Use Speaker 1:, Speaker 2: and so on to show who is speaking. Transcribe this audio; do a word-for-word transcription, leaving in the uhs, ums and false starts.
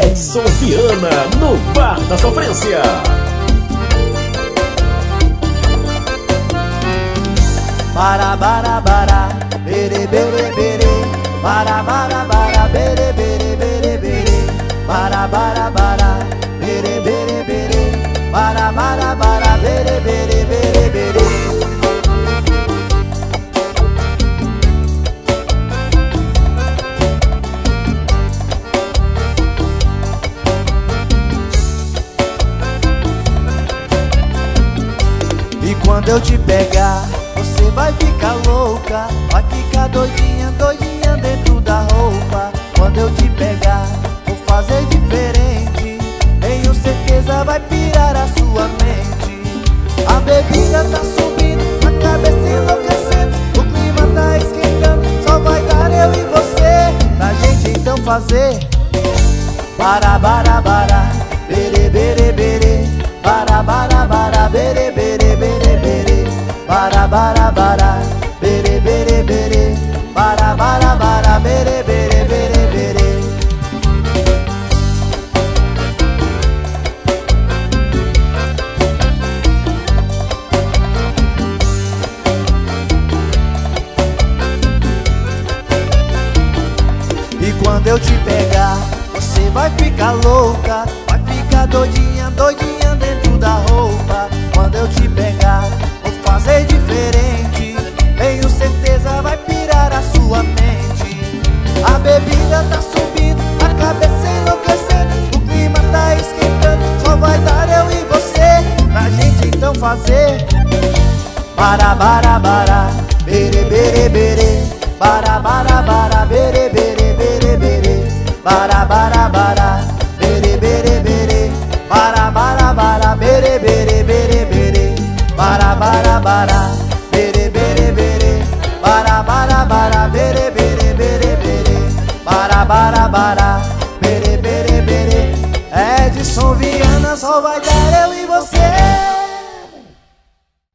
Speaker 1: Edson Viana, no Bar da Sofrência.
Speaker 2: Bara bara bara, bere bere bere, bara bara bara, bere bere bere bere, bara bara bara, bere bere bere, bara bara bara, bere bere bere bere. E quando eu te pegar, você vai ficar louca, vai ficar doidinha, doidinha dentro da roupa. Quando eu te pegar, vou fazer diferente, tenho certeza vai pirar a sua mente. A bebida tá subindo, a cabeça enlouquecendo, o clima tá esquentando, só vai dar eu e você, pra gente então fazer bara bara bara, bere bere bere, bara bara bara, bere bere bere bere, bara bara bara, bere bere bere, bara bara bara, bere bere bere bere. E quando eu te pegar, você vai ficar louca, vai ficar doidinha, doidinha dentro da roupa. Quando eu te pegar, vou fazer diferente, tenho certeza vai pirar a sua mente. A bebida tá subindo, a cabeça enlouquecendo, o clima tá esquentando, só vai dar eu e você, pra gente então fazer bara bara bara, bere bere bere, bara bara bara, bere bere bere bere, bara bara bara, bere bere bere, bara bara bara, bere bere bere bere, bara bara bara, bere bere bere, bara bara bara, bere bere bere bere, bara bara bara, bere bere bere. Edson Viana, só vai dar eu e você.